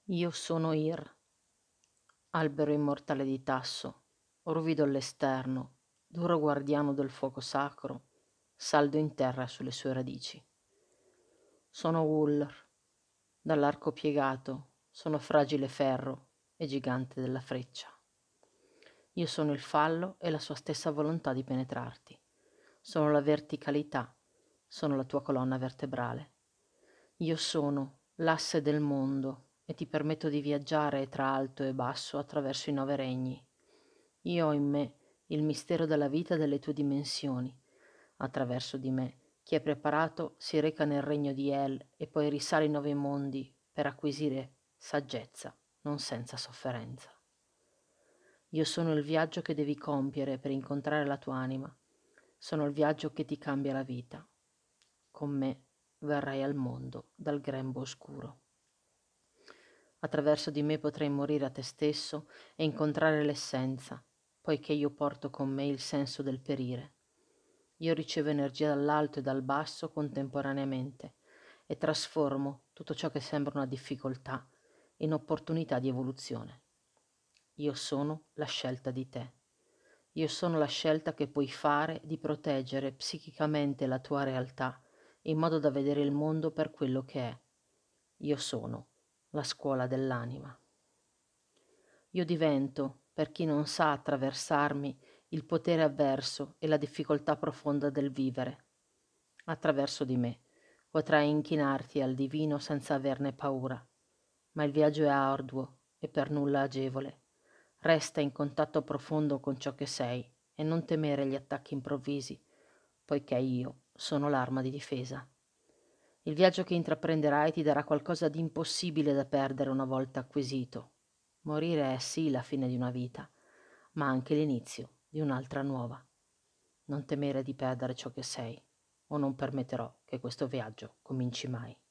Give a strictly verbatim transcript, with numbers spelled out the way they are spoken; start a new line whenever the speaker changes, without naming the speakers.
Io sono Ir, albero immortale di Tasso, ruvido all'esterno, duro guardiano del fuoco sacro, saldo in terra sulle sue radici. Sono Uller, dall'arco piegato, sono fragile ferro e gigante della freccia. Io sono il fallo e la sua stessa volontà di penetrarti. Sono la verticalità, sono la tua colonna vertebrale. Io sono l'asse del mondo e ti permetto di viaggiare tra alto e basso attraverso i nove regni. Io ho in me il mistero della vita e delle tue dimensioni. Attraverso di me, chi è preparato si reca nel regno di El e poi risale i nove mondi per acquisire saggezza, non senza sofferenza. Io sono il viaggio che devi compiere per incontrare la tua anima. Sono il viaggio che ti cambia la vita. Con me verrai al mondo dal grembo oscuro. Attraverso di me potrai morire a te stesso e incontrare l'essenza, poiché io porto con me il senso del perire. Io ricevo energia dall'alto e dal basso contemporaneamente e trasformo tutto ciò che sembra una difficoltà in opportunità di evoluzione. Io sono la scelta di te. Io sono la scelta che puoi fare di proteggere psichicamente la tua realtà in modo da vedere il mondo per quello che è. Io sono la scuola dell'anima. Io divento, per chi non sa attraversarmi, il potere avverso e la difficoltà profonda del vivere. Attraverso di me potrai inchinarti al divino senza averne paura, ma il viaggio è arduo e per nulla agevole. Resta in contatto profondo con ciò che sei e non temere gli attacchi improvvisi, poiché io sono l'arma di difesa. Il viaggio che intraprenderai ti darà qualcosa di impossibile da perdere una volta acquisito. Morire è sì la fine di una vita, ma anche l'inizio di un'altra nuova. Non temere di perdere ciò che sei, o non permetterò che questo viaggio cominci mai.